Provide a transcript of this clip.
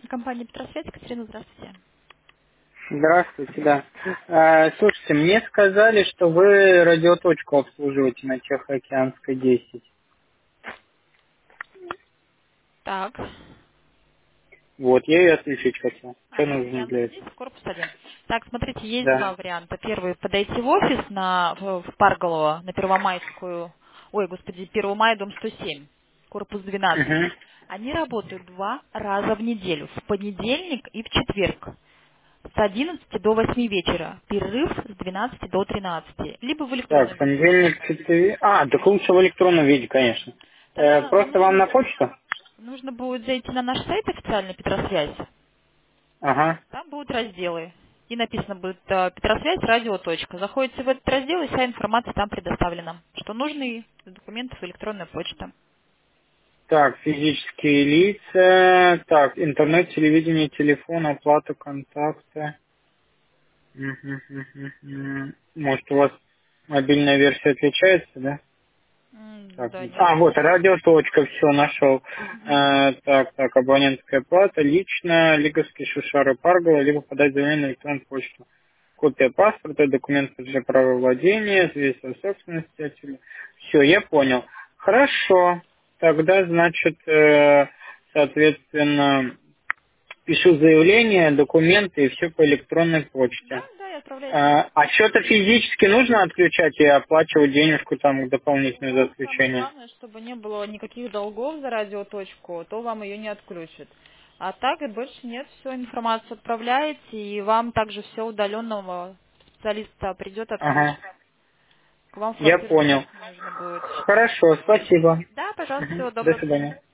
Компания Петросвязь, Екатерина, здравствуйте. Здравствуйте, да. Слушайте, мне сказали, что вы радиоточку обслуживаете на Тихоокеанской 10. Так. Вот, я ее отключить хотел. Что нужно для Тихоокеанский 10, этого? корпус 1. Так, смотрите, есть Да. два варианта. Первый, подойти в офис в Парголово, на Первомайскую, ой, господи, 1 мая, дом 107, корпус 12. Угу. Они работают 2 раза в неделю, в понедельник и в четверг, с 11 до 8 вечера, перерыв с 12 до 13, либо в электронном Так, виде. понедельник, четверг. Так лучше в электронном виде, конечно. Тогда вам Просто вам на почту? нужно будет зайти на наш сайт официальный Петросвязь. Ага. Там будут разделы. И написано будет Петросвязь, радио. Точка. Заходите в этот раздел, и вся информация там предоставлена. Что нужно из документов, электронная почта. Так, физические лица. Так, интернет, телевидение, телефон, оплата, контакты. Мгм. Может, у вас мобильная версия отличается, да? Так, Да, нет. вот, радиоточка, все, нашел. Мгм. Так, абонентская плата, лично, Лиговский, Шушара, Паргова, либо подать заявление на электронную почту. Копия паспорта, документы для права владения, свидетельство о собственности. Все, я понял. Хорошо, тогда, значит, соответственно, пишу заявление, документы и все по электронной почте. Да, и отправляйте. Что-то физически нужно отключать и оплачивать денежку там дополнительную за Ну, самое отключение? главное, чтобы не было никаких долгов за радиоточку, то вам ее не отключат. А так и больше нет, все, информацию отправляете, и вам также все удаленного специалиста придет, Ага, отключит. К вам в я квартиру понял. ехать не нужно будет. Хорошо, спасибо. Да, пожалуйста, Мгм. всего До доброго. свидания.